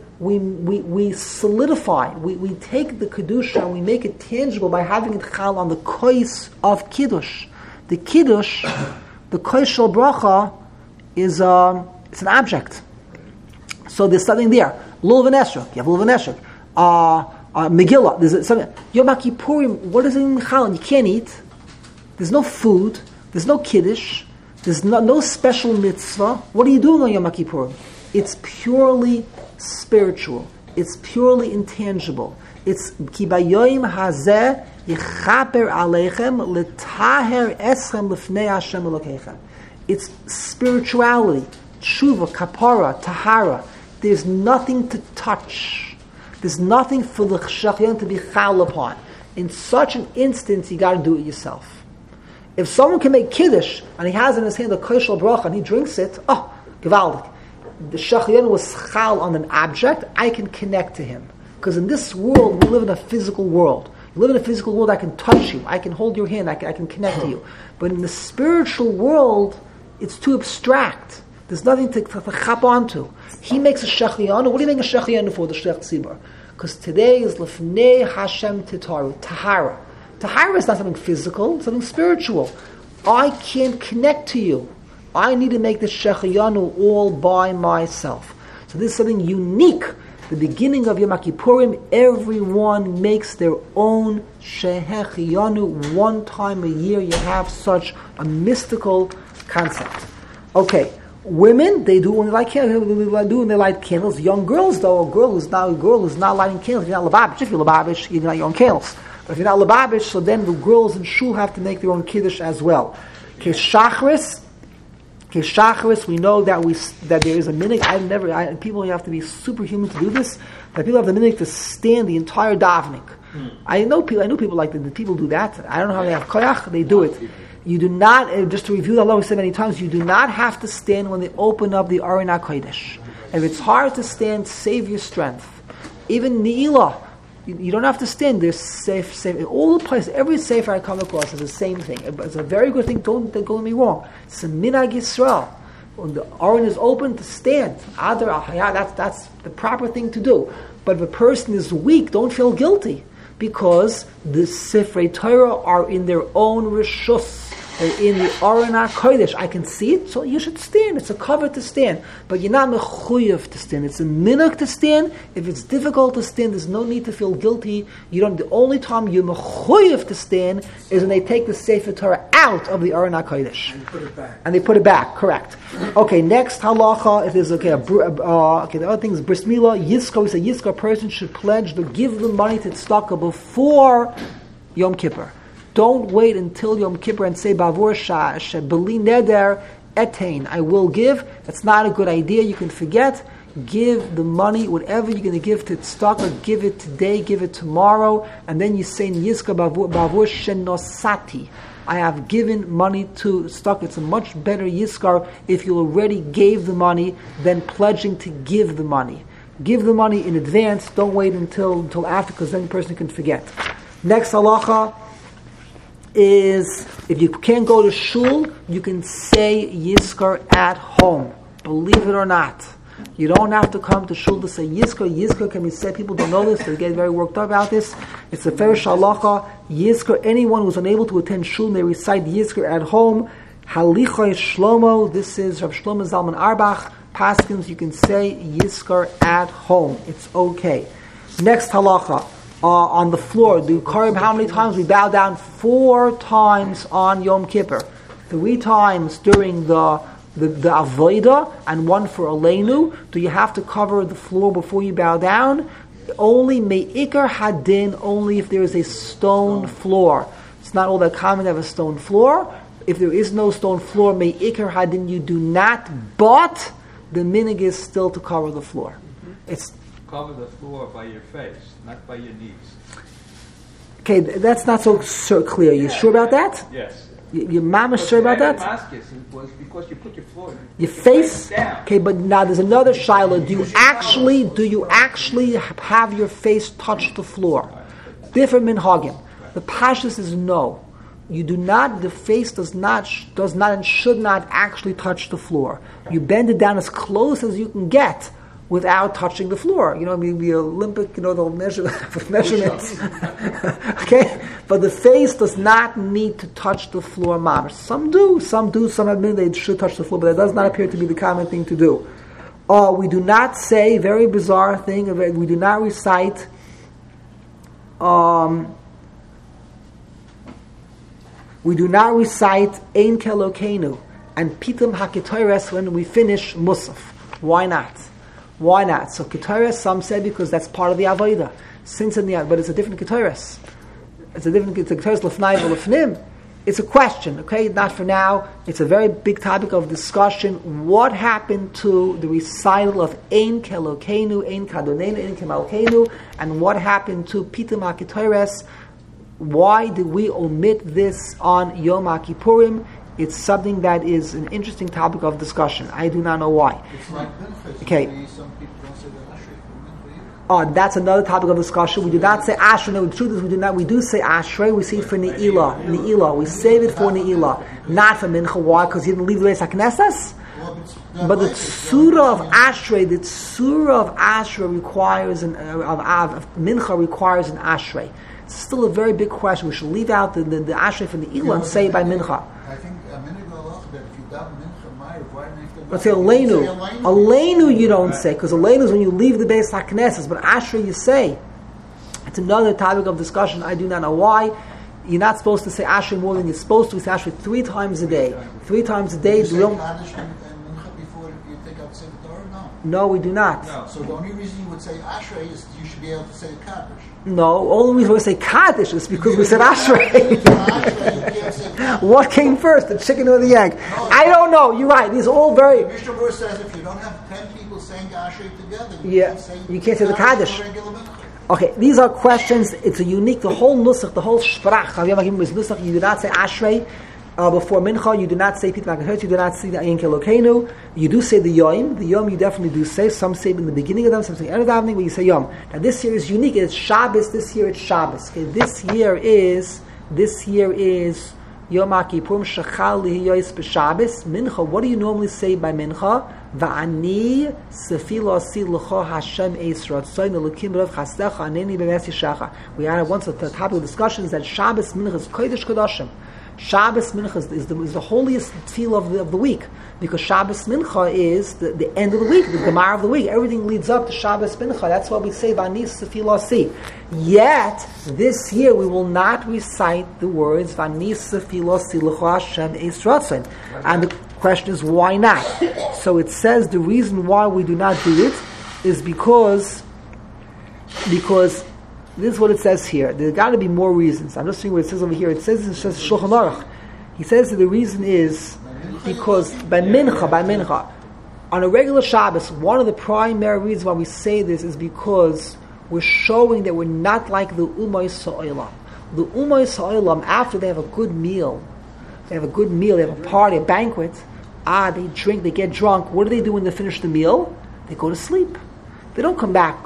we solidify. We take the kedusha and we make it tangible by having it chal on the kois of kiddush. The kiddush, the kois shel bracha, is it's an object. So there's something there. Lulav and esrog. You have lulav and esrog. Megillah. There's something. Yom Kippurim. What is it in chal? You can't eat. There's no food. There's no kiddush. There's no special mitzvah. What are you doing on Yom Kippurim? It's purely spiritual. It's purely intangible. It's ki bayoyim hazeh yichaper aleichem letaher eschem lefnei Hashem Elokeichem. It's spirituality, tshuva, kapara, tahara. There's nothing to touch. There's nothing for the shechyan to be chal upon. In such an instance, you got to do it yourself. If someone can make kiddush and he has in his hand a koshel bracha and he drinks it, gewaldig. The shechyan was chal on an object, I can connect to him. Because in this world, we live in a physical world. You live in a physical world, I can touch you, I can hold your hand, I can connect to you. But in the spiritual world, it's too abstract. There's nothing to chap onto. He makes a shechyan. What do you make a shechyan for, the Shliach Tzibur? Because today is lefnei Hashem titaru, tahara. Tahara is not something physical, it's something spiritual. I can't connect to you. I need to make this shechayanu all by myself. So this is something unique. The beginning of Yom Kippurim, everyone makes their own shechayanu. One time a year you have such a mystical concept. Okay, women, they do when they light candles. Young girls, though, a girl who's not lighting candles, you're not Lubavitch. If you're Lubavitch, you're not your own candles. But if you're not Lubavitch, so then the girls in shul have to make their own kiddush as well. Okay, Shachris, we know that there is a minhag. People have to be superhuman to do this. That people have the minhag to stand the entire davening. I know people like that. People do that. I don't know how they have koyach. They do it. You do not. Just to review the law we said many times. You do not have to stand when they open up the Aron HaKodesh. If it's hard to stand, save your strength. Even Ne'ilah. You don't have to stand. There's safe. All the places, every sefer I come across is the same thing. It's a very good thing. Don't get me wrong. It's a minhag Yisrael. When the Aron is open, to stand. That's the proper thing to do. But if a person is weak, don't feel guilty, because the Sifrei Torah are in their own reshus. They're in the Aron HaKodesh. I can see it, so you should stand. It's a cover to stand. But you're not mechuyev to stand. It's a minhag to stand. If it's difficult to stand, there's no need to feel guilty. The only time you're mechuyev to stand is when they take the Sefer Torah out of the Aron HaKodesh. And they put it back. Correct. Okay, next halacha. If there's the other thing is bris milah, Yizkar. We say Yizkar person should pledge to give the money to tzedakah before Yom Kippur. Don't wait until Yom Kippur and say Bavur Beli Neder Etain. I will give. That's not a good idea. You can forget. Give the money, whatever you're going to give to tzedakah, give it today, give it tomorrow, and then you say Yizkar Bavur Shenosati. I have given money to tzedakah. It's a much better Yizkar if you already gave the money than pledging to give the money. Give the money in advance. Don't wait until after, because then the person can forget. Next halacha. is if you can't go to shul, you can say Yizkar at home. Believe it or not. You don't have to come to shul to say Yizkar. Yizkar can be said. People don't know this. They get very worked up about this. It's a Ferish Halacha. Yizkar, anyone who's unable to attend shul may recite Yizkar at home. Halichai Shlomo, this is Rav Shlomo Zalman Arbach. Paskins, you can say Yizkar at home. It's okay. Next halacha. On the floor, do Karim, how many times? We bow down 4 times on Yom Kippur. 3 times during the Avodah and 1 for Aleinu. Do you have to cover the floor before you bow down? Only Me'ikar Hadin, only if there is a stone floor. It's not all that common to have a stone floor. If there is no stone floor, Me'ikar Hadin, you do not, but the minig is still to cover the floor. It's Cover the floor by your face, not by your knees. okay, that's not so clear. You sure about that? Yes. Your mom is sure about that? Damascus was because you put Your face? down. Okay, but now there's another shiloh. Do you actually have your face touch the floor? Different minhagim. The pashtus is no. You do not. The face does not and should not actually touch the floor. You bend it down as close as you can get without touching the floor. You know, I mean, the Olympic, they'll measure measurements. Okay? But the face does not need to touch the floor, mamash. Some do, some admit they should touch the floor, but that does not appear to be the common thing to do. We do not say, very bizarre thing, we do not recite Ein Kelokenu and Pitam HaKetoires when we finish Musaf. Why not? Why not? So Ketores, some say because that's part of the Avodah. But it's a different Ketores. It's a Ketores Lefnai V'Lefnim. It's a question, okay? Not for now. It's a very big topic of discussion. What happened to the recital of Ein Kelokenu, Ein Kadonenu, Ein Kemalkenu, and what happened to Pitam HaKetoires? Why did we omit this on Yom HaKippurim? It's something that is an interesting topic of discussion. I do not know why. It's like Mincha. Okay. Some people don't say the Ashrei for Mincha either. That's another topic of discussion. We do not say Ashrei. No, the truth is we do not. We do say Ashrei. We say it for Ne'ilah. Ne'ilah. We save it for Ne'ilah, not for Mincha. Why? Because you didn't leave the Beis HaKnesses. But the Tzura of Ashrei requires of Mincha requires an Ashrei. It's still a very big question. We should leave out the Ashrei for Ne'ilah and say it by Mincha. I think a minute ago that if you daven Mincha, why make Let's say Aleinu. Aleinu you don't say, because Aleinu is when you leave the Beis HaKnesses, but Ashrei you say. It's another topic of discussion. I do not know why. You're not supposed to say Ashrei more than you're supposed to. We say Ashrei 3 times a day. 3 times a day. Do you say Kaddish and Mincha before you take out Sefer Torah? No, we do not. No. So the only reason you would say Ashrei is you should be able to say Kaddish. No, only reason we say Kaddish is because we said Ashrei. What came first, the chicken or the egg? I don't know. You're right. These are all very. Mishnah Berurah says if you don't have 10 people saying Ashrei together, you can't say the Kaddish. or regular Mincha. Okay, these are questions. It's a unique. The whole nusach, the whole sprach. You do not say Ashrei before Mincha. You do not say Pitam HaKetoires. You do not say the Ein Kelokenu. You do say the Yom. The Yom you definitely do say. Some say it in the beginning of them. Some say at the end of the evening. But you say Yom. Now this year is unique. It's Shabbos. This year it's Shabbos. Okay, this year is Yom HaKippurim Shechal Lihiyois B'Shabbos Mincha. What do you normally say by Mincha? Va'ani sefilo asi l'cho Hashem eis ratzoin elokim b'lev chasdecha aneni b'mes yishacha. We had once a topic of discussions that Shabbos Mincha is Kodesh Kodashim. Shabbos Mincha is the holiest feel of the week, because Shabbos Mincha is the end of the week, the Gemara of the week. Everything leads up to Shabbos Mincha. That's why we say Va'ani sefilo asi. Yet this year we will not recite the words Va'ani sefilo asi l'cho Hashem eis ratzoin. And the question is, why not? So it says the reason why we do not do it is because this is what it says here. There got to be more reasons. I'm just seeing what it says over here. It says Shulchan Aruch. He says that the reason is because by mincha, on a regular Shabbos, one of the primary reasons why we say this is because we're showing that we're not like the Umay Sa'olam. The Umay Sa'olam, after they have a good meal, they have a party, a banquet, they drink, they get drunk. What do when they finish the meal? They go to sleep. They don't come back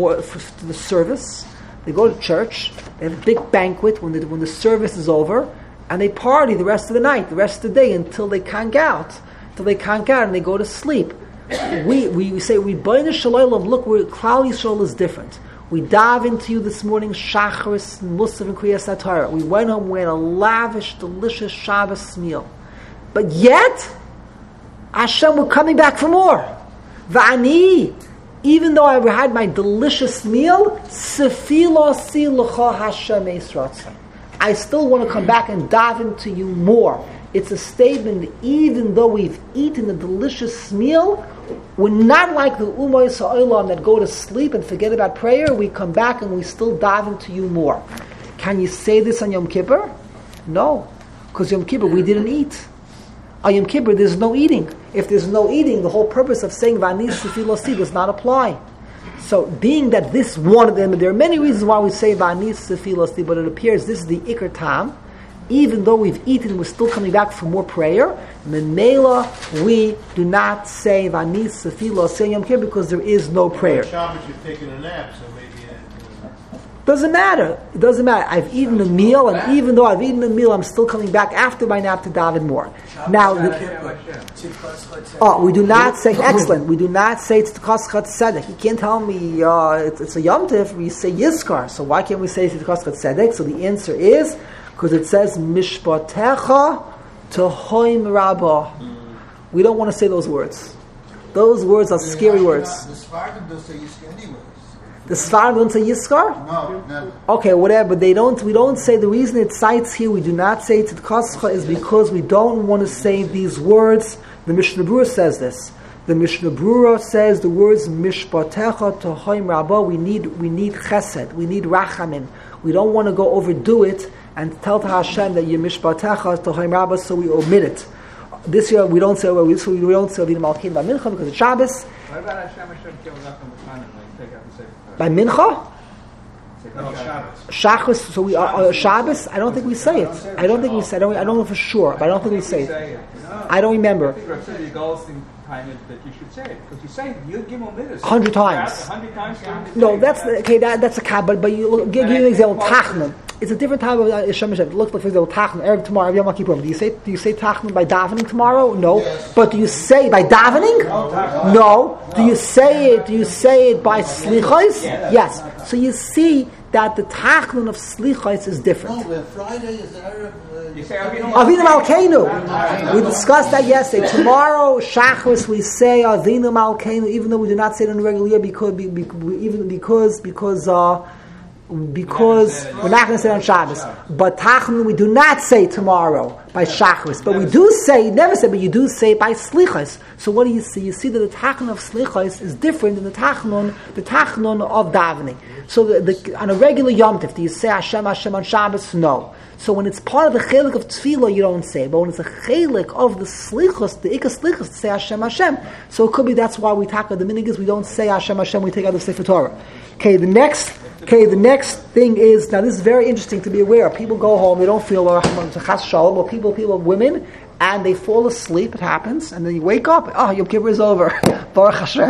to the service. They go to church. They have a big banquet when the service is over, and they party the rest of the night, the rest of the day, until they conk out, and they go to sleep. We say, Ribono Shel Olam, look where Klal Yisrael is different. We dive into you this morning, Shacharis, Musaf, and Kriyas HaTorah. We went home, we had a lavish, delicious Shabbos meal. But yet, Hashem, we're coming back for more. Va'ani, even though I had my delicious meal, Sefilasi L'cha Hashem Eis Ratzon. I still want to come back and dive into you more. It's a statement that even though we've eaten a delicious meal, we're not like the Umayos HaOlam that go to sleep and forget about prayer. We come back and we still dive into you more. Can you say this on Yom Kippur? No. Because Yom Kippur, we didn't eat. On Yom Kippur, there's no eating. If there's no eating, the whole purpose of saying Va'ani Sefilasi does not apply. So, being that this one of them, there are many reasons why we say Va'ani Sefilasi, but it appears this is the Iker Tam. Even though we've eaten, we're still coming back for more prayer. Memela, we do not say Va'ani Sefilasi Yom Kippur because there is no prayer. Shabbos, you've taken a nap, so maybe. Doesn't matter. It doesn't matter. I've eaten a meal, and even though I've eaten a meal, I'm still coming back after my nap to daven more. Now, we do not say, excellent, we do not say it's Tzedakos Tzedek. You can't tell me it's a Yom Tif, we say Yizkar. So why can't we say Tzedakos Tzedek? So the answer is, because it says, Mishpatecha Tohoim Rabba. We don't want to say those words. Those words are scary words. The Sfardim don't say Yizkar anyways. The Sfardim don't say Yizkar? No, never. Okay, whatever, but we don't say, the reason it cites here, we do not say Tzedakoscha is because we don't want to say these words. The Mishnah Berurah says this. The Mishnah Berurah says the words Mishpatecha Tohoim Rabba, we need chesed, we need rachamim. We don't want to go overdo it and tell to Hashem that you're Mishpatecha Tohoim Rabba, so we omit it. This year we don't say Avinu Malkeinu by Mincha because it's Shabbos. What about Hashem Kiyom Zachem B'Chanan, when you take out the Sefer Torah? By Mincha? No, Shabbos. Shabbos, so we Shabbos. I don't think we say it. I don't think we say. I don't know for sure, but I don't think we say it. I don't remember. I think Rav Tzvi Goldstein time that you should say it because you say you give him minutes 100 times. 100 times. No, that's okay. That's a cap. But you give you an example. Tachnun. It's a different type of Hashem. It looks like, for example, Tachnun. Erev tomorrow, Yom Kippur. Do you say Tachnun by davening tomorrow? No. Yes. But do you say by davening? No. Do you say it? By slichos? Yes. So you see that the Tachnun of slichos is different. No, Friday is the Arab. You say Avinu Malkeinu. We discussed that yesterday. Tomorrow, Shachris, we say Avinu Malkeinu, even though we do not say it in the regular year because we're not going to say it on Shabbos. But Tachnun, we do not say tomorrow by Shachris. But we do say, never say, but you do say by Slichos. So what do you see? You see that the Tachnun of Slichos is different than the Tachnun of davening. So on a regular Yom Tif, do you say Hashem on Shabbos? No. So when it's part of the chelik of tefillah, you don't say. But when it's a chelik of the slichos, the ikar slichos, say Hashem Hashem. So it could be that's why we tackle the minig is we don't say Hashem Hashem. We take out the Sefer Torah. Okay, the next thing is, now this is very interesting to be aware of. People go home, they don't feel chas shalom, or women, and they fall asleep. It happens, and then you wake up. Oh, Yom Kippur is over. Baruch Hashem.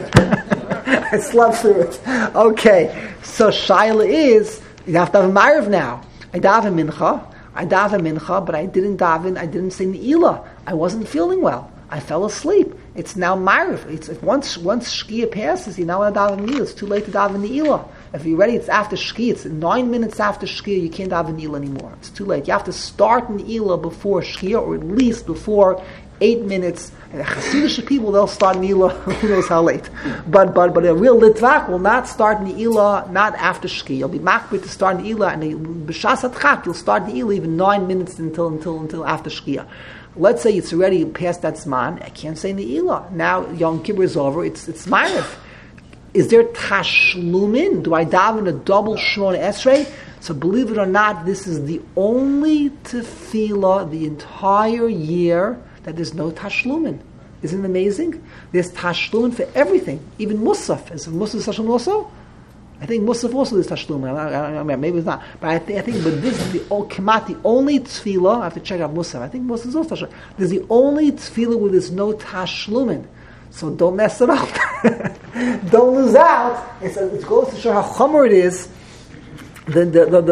I slept through it. Okay, so Shaila is you have to have a ma'ariv now. I daven mincha, but I didn't say Ne'ilah. I wasn't feeling well. I fell asleep. It's now Ma'ariv. Once Shkia passes, you now want to daven Ne'ilah. It's too late to daven Ne'ilah. If you're ready, it's after Shkia. It's 9 minutes after Shkia. You can't daven Ne'ilah anymore. It's too late. You have to start Ne'ilah before Shkia, or at least before 8 minutes. And the Hasidic people, they'll start Ne'ilah, who knows how late. But a real Litvak will not start Ne'ilah, not after Shkia. You'll be makbid to start Ne'ilah, and b'shas hatchak, you'll start Ne'ilah even 9 minutes until after Shkia. Let's say it's already past that Zman, I can't say Ne'ilah. Now Yom Kippur is over, it's Ma'ariv. Is there Tashlumin? Do I daven a double Shemona Esrei? So believe it or not, this is the only tefillah the entire year that there's no Tashlumin. Isn't it amazing? There's Tashlumin for everything, even Musaf. Is Musaf Tashlumin also? I think Musaf also is Tashlumin. I don't remember, maybe it's not. But I think, but this is the only tefillah. I have to check out Musaf. I think Musaf is also Tashlumin. There's the only tefillah where there's no Tashlumin. So don't mess it up. Don't lose out. It goes to show how chomer it is. the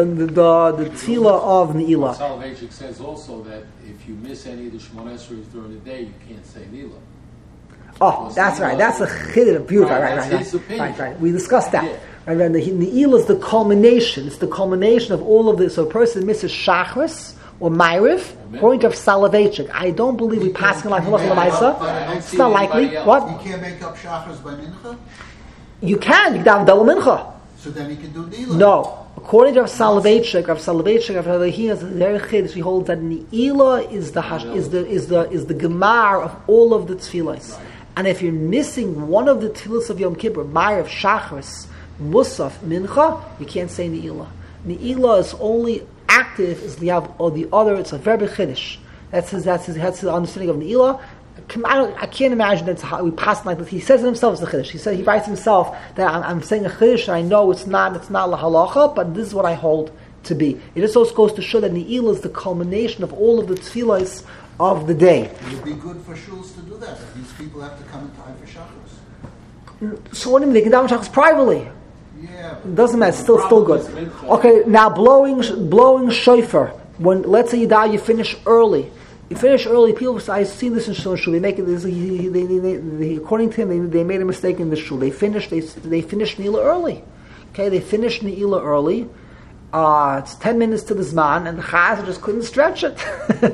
tefillah of Ne'ilah. Soloveitchik says also that if you miss any of the Shemona Esrei during the day, you can't say Ne'ilah. Oh, that's right. That's a chiddush. Beautiful. Right. We discussed that. Yeah. Right. And the Ne'ilah is the culmination. It's the culmination of all of this. So a person misses Shachris or Ma'ariv, according to Soloveitchik. I don't believe we pass like Halacha L'Maisa. It's not likely. What? You can't make up shachas by mincha? You can. You can have double mincha. So then he can do Ne'ilah. No. According to Rav Soloveitchik, he has a very chiddush. He holds that Ne'ilah is the gemar of all of the tefillahs. And if you're missing one of the tefillahs of Yom Kippur, Ma'ariv, Shachris, Musaf, Mincha, you can't say Ne'ilah. Ne'ilah is only active as the other. It's a very chiddush. That's his understanding of Ne'ilah. I can't imagine that's how we pass like this. He says it himself as a chiddush. He writes himself that I'm saying a chiddush. And I know it's not la halacha, but this is what I hold to be. It just also goes to show that Ne'ilah is the culmination of all of the tefillahs of the day. It would be good for shuls to do that. These people have to come in time for shachos. So what do you mean? They can daven shachos privately. Yeah. It doesn't matter. It's still good. Okay, now blowing shofar. When let's say you finish early. You finish early. People, I see this in shul. They make it. They, according to him, they made a mistake in the shul. They finished Ne'ilah early. Okay, they finished Ne'ilah early. It's 10 minutes to the Zman, and the Chazan just couldn't stretch it.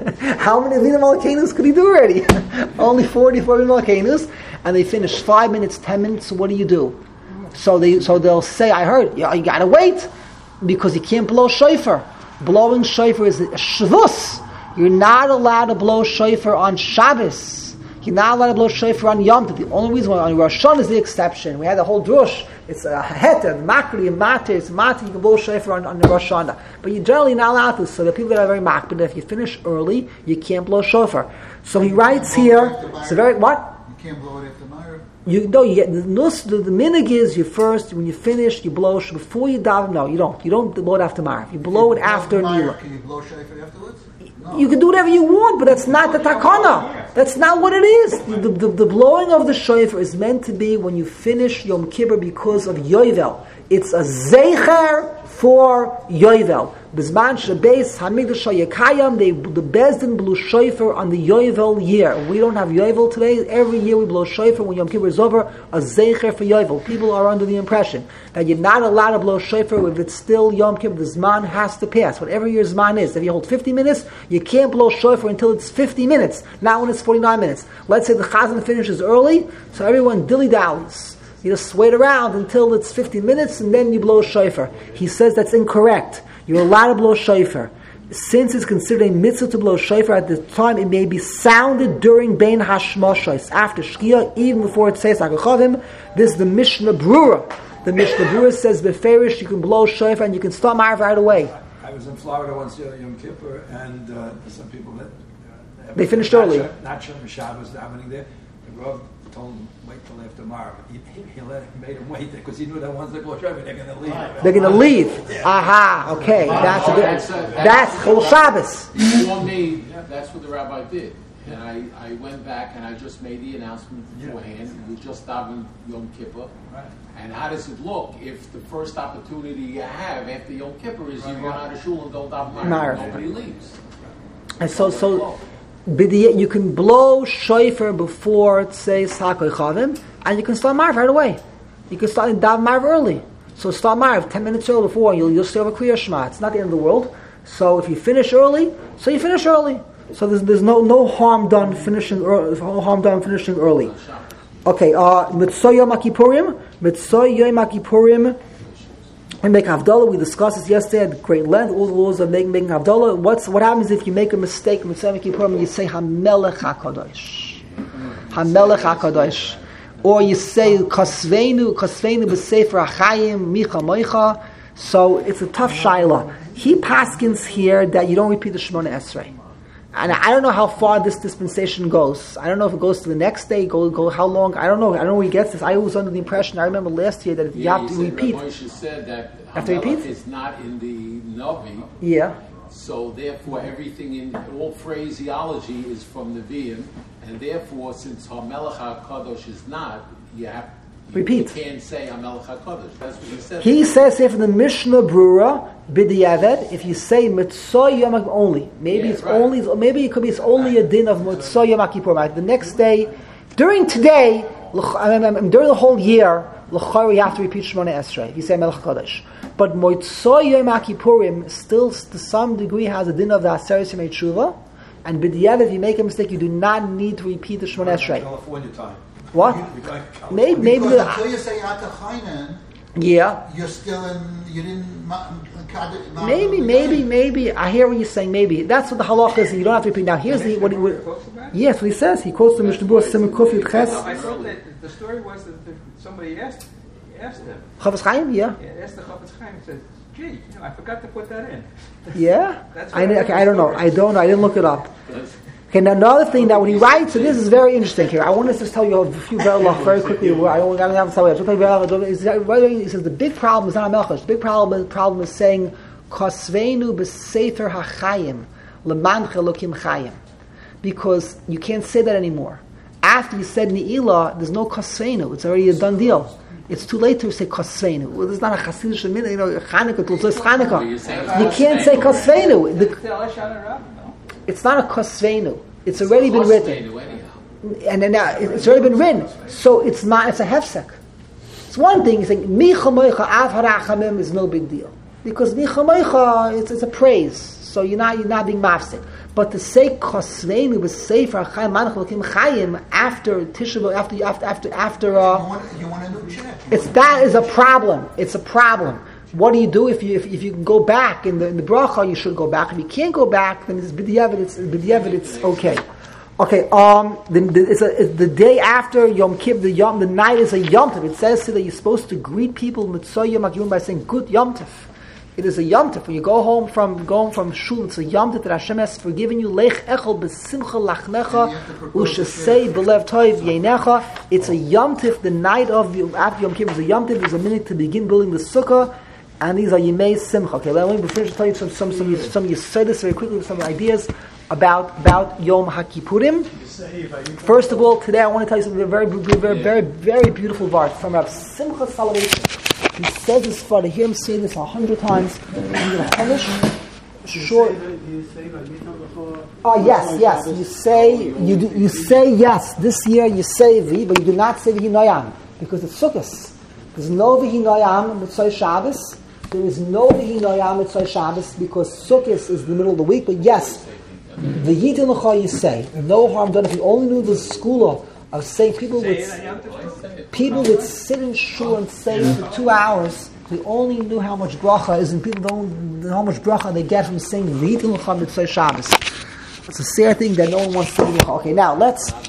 How many Vina Malkanus could he do already? Only 44 Vina Malkanus, and they finished 5 minutes, 10 minutes. So what do? So they'll say, I heard, you gotta wait, because you can't blow shofar. Blowing shofar is a shvus. You're not allowed to blow shofar on Shabbos. You're not allowed to blow shofar on Yom Tov. The only reason why on Rosh Hashanah is the exception. We had the whole drush. It's a heter, makri, and matir. It's matir. You can blow shofar on the Rosh Hashanah, but you're generally not allowed to. So the people that are very makbid, if you finish early, you can't blow shofar. So he writes here. It's a very what? You can't blow it after Ma'ariv. You get the minig is you first when you finish you blow before you daven. No, you don't. You don't blow it after Ma'ariv. You blow it after Ne'ilah. Can you blow shofar afterwards? No. You can do whatever you want, but that's not the takana. That's not what it is. The blowing of the shofar is meant to be when you finish Yom Kippur because of Yovel. It's a zeicher for Yovel. Bizman Shabbos Hamikdash Hayakayam. The Bezdin blew shofar on the Yovel year. We don't have Yovel today. Every year we blow shofar when Yom Kippur is over. A zeicher for Yovel. People are under the impression that you're not allowed to blow shofar if it's still Yom Kippur. The Zman has to pass. Whatever your Zman is. If you hold 50 minutes, you can't blow shofar until it's 50 minutes. Not when it's 49 minutes. Let's say the Chazan finishes early, so everyone dilly-dallies. You just wait around until it's 50 minutes and then you blow shofar. He says that's incorrect. You're allowed to blow shofar. Since it's considered a mitzvah to blow shofar at the time, it may be sounded during Bein Hashmashos, after Shkia, even before it says Hakachavim. This is the Mishnah Brura. The Mishnah Brura says, Beferish, you can blow shofar and you can start Ma'ariv right away. I was in Florida once Yom Kippur, and some people they finished early. Not Shem Shabbos davening there. The Rav told them wait till after Ma'ariv. He made him wait there because he knew that once they blow shofar, they're going to leave. They're going to leave. Aha. Okay, that's a good. That's Chol Shabbos. For me, that's what the rabbi did. And I went back and I just made the announcement beforehand. We just davened Yom Kippur. Right. And how does it look if the first opportunity you have after Yom Kippur is you run out of shul and don't daven Ma'ariv? Nobody leaves. And so you can blow shofar before it says Hakoi Chavim, and you can start Ma'ariv right away. You can start daven Ma'ariv early. So start Ma'ariv 10 minutes early before, you'll still have a Kriya Shema. It's not the end of the world. So if you finish early, so you finish early. So there's no harm done finishing early. Okay, Mitzvah Yom Kippurim. Mitzvah Yom Kippurim. We make Havdalah. We discussed this yesterday at great length. All the laws of making Havdalah. What happens if you make a mistake? Mitzvah Yom Kippurim, and you say Hamelech Hakadosh, Hamelech Hakadosh, or you say Kasveinu b'Sefer Achayim Micha Moicha. So it's a tough shaila. He paskins here that you don't repeat the Shemona Esrei. And I don't know how far this dispensation goes. I don't know if it goes to the next day, go how long. I don't know where he gets this. I was under the impression, I remember last year, that you have to repeat. Moshe said that repeat? is not in the Navi. Yeah. So therefore everything in all phraseology is from the Nevi'im. And therefore, since HaMelech HaKadosh is not, you have Repeat. You can't say I'm Melech HaKodesh. That's what he said. He says here from the Mishnah Brura, B'diavad, if you say Mitzvah Yom Kippur only, maybe it's only, maybe it could be it's only a din of Mitzvah Yom Kippur. Right? The next day, during today, during the whole year, l'chayr you have to repeat Shemona Esrei if you say Melech HaKodesh. But Mitzvah Yom Kippurim still to some degree has a din of the Aseret Yemei Tshuva, and B'diavad, if you make a mistake, you do not need to repeat the Shemona Esrei. California time. What? Maybe Because until you say Atachainen, yeah. you're still in. You didn't. Maybe. I hear what you're saying. Maybe that's what the halacha is. You don't have to repeat. Now here's what yes, what he says. He quotes the Mishnah Berurah Siman Kuf Yud Ches. I thought that the story was that somebody asked him. Chafetz Chaim, yeah. Asked the Chafetz Chaim and said, "Gee, I forgot to put that in." Yeah. That's I don't know. I didn't look it up. Okay, now another thing that when he writes, so this is very interesting here. I want to just tell you a few very quickly. I don't have to tell you. He says the big problem is not a melchus. The big problem is saying Kosveinu b'sefer hachayim lemanche lokim chayim, because you can't say that anymore. After you said Ne'ilah, there's no Kosveinu. It's already a done deal. It's too late to say Kosveinu. Well, there's not a Hasidic minute, Chanukah, to say Chanukah. You can't say Kosveinu. It's not a Kosveinu. It's already been written. And then now, it's already been written. So it's not, it's a hefsek. It's one thing, saying, Mi chamoicha av harachamim is no big deal. Because Mi chamoicha, it's a praise. So you're not being mafsik. But to say Kosveinu b'sefer hachayim manach lokim chayim after Tisha B'Av, after you want a new check. That is a problem. It's a problem. What do you do if you can go back in the bracha? You should go back. If you can't go back, then it's b'diavad. It's okay. Okay. It's the day after Yom Kippur. The night is a Yom Tov. It says that you're supposed to greet people Mitzvah Yom Kippur by saying Good Yom Tov. It is a Yom Tov. When you go home from shul, it's a Yom Tov that Hashem has forgiven you. Lech echol b'simcha lachnecha u'shesei b'lev toiv yenecha. It's a Yom Tov. The night of after Yom Kippur is a Yom Tov. There's a minute to begin building the sukkah. And these are Yemei Simcha. Okay, let me finish to tell you some Yesodis very quickly, some ideas about Yom HaKippurim. First of all, today I want to tell you something very beautiful verse from Rav Simcha Soloveitchik. He says this for to hear him say this 100 times. I'm going to punish. Sure. Yes. You say yes. This year you say Vi, but you do not say Vihi Noyam because it's Sukkos. There's no Vihi Noyam Mitzvah Shabbos. There is no Vihi Noyam Mitzvah Shabbos because Sukkos is the middle of the week. But yes, the Yidin L'cha you say. No harm done. If you only knew the school of saying people would sit in shul and say for 2 hours. We only knew how much bracha is, and people don't know how much bracha they get from saying V'yitin L'cha Mitzvah Shabbos. It's a sad thing that no one wants to do. Okay, now let's